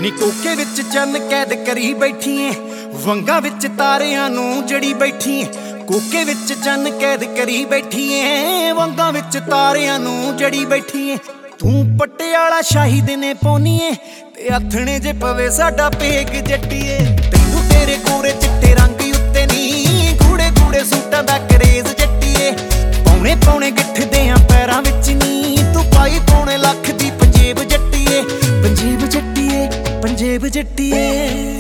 ਨੀ ਕੋਕੇ ਵਿੱਚ ਚੰਨ ਕੈਦ ਕਰੀ ਬੈਠੀ ਏ, ਵੰਗਾਂ ਵਿੱਚ ਤਾਰਿਆਂ ਨੂੰ ਜੜੀ ਬੈਠੀ ਏ। ਕੋਕੇ ਵਿੱਚ ਚੰਨ ਕੈਦ ਕਰੀ ਬੈਠੀ ਏ, ਵੰਗਾਂ ਵਿੱਚ ਤਾਰਿਆਂ ਨੂੰ ਜੜੀ ਬੈਠੀ ਏ। ਤੂੰ ਪਟਿਆਲਾ ਸ਼ਾਹੀ ਦੇ ਨੇ ਪਾਉਣੀ ਏ, ਤੇ ਆਥਣੇ ਜੇ ਪਵੇ ਸਾਡਾ ਪੇਗ ਜੱਟੀਏ। ਤੈਨੂੰ ਤੇਰੇ ਗੋਰੇ ਚਿੱਟੇ ਰੰਗ ਉੱਤੇ ਨੀ ਗੂੜੇ ਗੂੜੇ ਸੂਟਾਂ ਦਾ ਕਰੇਜ਼ ਜੱਟੀਏ। ਪੌਣੇ ਪੌਣੇ ਗਿੱਠਦੇ ਆ ਪੈਰਾਂ ਵਿੱਚ ਨੀ, ਤੂੰ ਪਾਈ ਪੌਣੇ ਲੱਖ ਦੀ ਪੰਜੇਬ ਜੱਟੀਏ। ਪੰਜੇਬ ਜੱਟੀਏ, ਪੰਜੇਬ ਜੱਟੀਏ।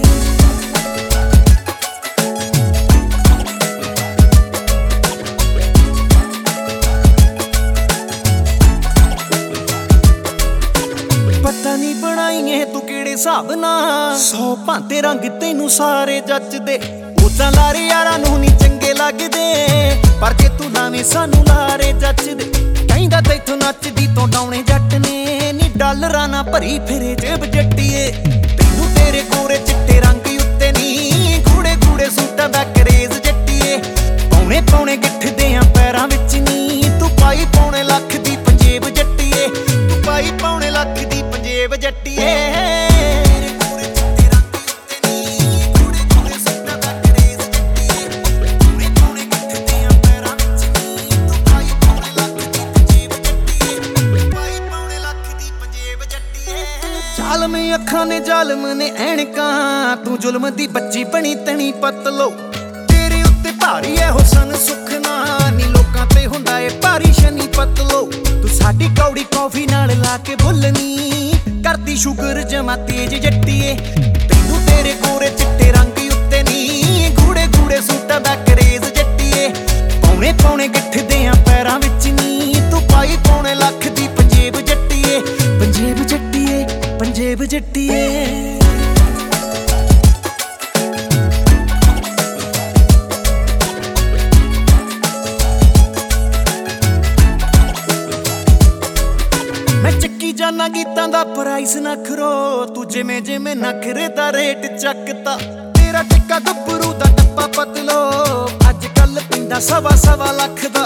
ਪਤਾ ਨੀ ਬਣਾਈਏ ਤੂੰ ਕਿਹੜੇ ਹਿਸਾਬ ਨਾਲ, 100 ਭਾਂਤੇ ਰੰਗ ਤੈਨੂੰ ਸਾਰੇ ਜੱਚਦੇ। ਉਦਾਂ ਲਾਰੇ ਯਾਰਾਂ ਨੂੰ ਨੀ ਚੰਗੇ ਲੱਗਦੇ, ਪਰ ਜੇ ਤੂੰ ਲਾਵੇਂ ਸਾਨੂੰ ਲਾਰੇ ਜੱਚਦੇ। ਕਹਿੰਦਾ ਤੈਥੋਂ ਨੱਚਦੀ ਤੋਂ ਡਾਉਣੇ ਜੱਟ ਨੇ, ਨੀ ਡਾਲਰਾਂ ਨਾ ਭਰੀ ਫਿਰੇ ਜੇਬ ਜੱਟੀਏ। ਤੈਨੂੰ ਤੇਰੇ ਗੋਰੇ ਚਿੱਟੇ ਰੰਗ ਉੱਤੇ ਨੀ ਗੂੜੇ ਗੂੜੇ ਸੂਟਾਂ ਦਾ ਕਰੇਜ਼ ਜੱਟੀਏ। ਪੌਣੇ ਪੌਣੇ ਗਿੱਠਦੇ ਆ ਪੈਰਾਂ ਵਿੱਚ ਨੀ, ਤੂੰ ਪਾਈ ਪੌਣੇ ਲੱਖ ਦੀ ਪੰਜੇਬ ਜੱਟੀਏ। ਤੂੰ ਪਾਈ ਪੌਣੇ ਲੱਖ ਦੀ ਪੰਜੇਬ ਜੱਟੀਏ। ਜ਼ਾਲਮ ਅੱਖਾਂ ਨੇ ਜ਼ਾਲਮ ਨੇ ਐਨਕਾਂ, ਤੂੰ ਜ਼ੁਲਮ ਦੀ ਬੱਚੀ ਬਣੀ ਤਣੀ ਪਤਲੋ। ਤੇਰੇ ਉੱਤੇ ਭਾਰੀ ਐ ਹੁਸਨ ਸੁਖਨਾ, ਨੀ ਲੋਕਾਂ ਤੇ ਹੁੰਦਾ ਏ ਭਾਰੀ ਸ਼ਨੀ ਪਤਲੋ। ਤੂੰ ਸਾਡੀ ਕੌੜੀ ਕੌਫੀ ਨਾਲ ਲਾ ਕੇ ਭੁੱਲਣੀ, ਕਰਦੀ ਸ਼ੂਗਰ ਜਮਾ ਤੇਜ ਜੱਟੀਏ। ਤੈਨੂੰ ਤੇਰੇ ਗੋਰੇ ਚਿੱਟੇ ਰੰਗ ਉੱਤੇ ਨੀ ਗੂੜੇ ਗੂੜੇ ਸੂਟਾਂ ਦਾ ਕਰੇਜ਼ ਜੱਟੀਏ। ਪੌਣੇ ਪੌਣੇ ਗਿੱਠਦੇ ਆ ਪੈਰਾਂ ਵਿੱਚ ਨੀ, ਤੂੰ ਪਾਈ ਪੌਣੇ ਲੱਖ ਦੀ ਪੰਜੇਬ ਜੱਟੀਏ। ਪੰਜੇਬ ਜੱਟੀਏ, ਪੰਜੇਬ ਜੱਟੀਏ। ਮੈਂ ਚੱਕੀ ਜਾਨਾ ਗੀਤਾਂ ਦਾ ਪ੍ਰਾਈਸ ਨਾ ਖਰੋ, ਤੂੰ ਜਿਵੇਂ ਜਿਵੇਂ ਨਖਰੇ ਦਾ ਰੇਟ ਚੱਕਤਾ। ਤੇਰਾ ਟਿੱਕਾ ਗੱਭਰੂ ਦਾ ਟੱਪਾ ਪਤਲੋ, ਅੱਜ ਕੱਲ ਪਿੰਦਾ 1.25 ਲੱਖ ਦਾ।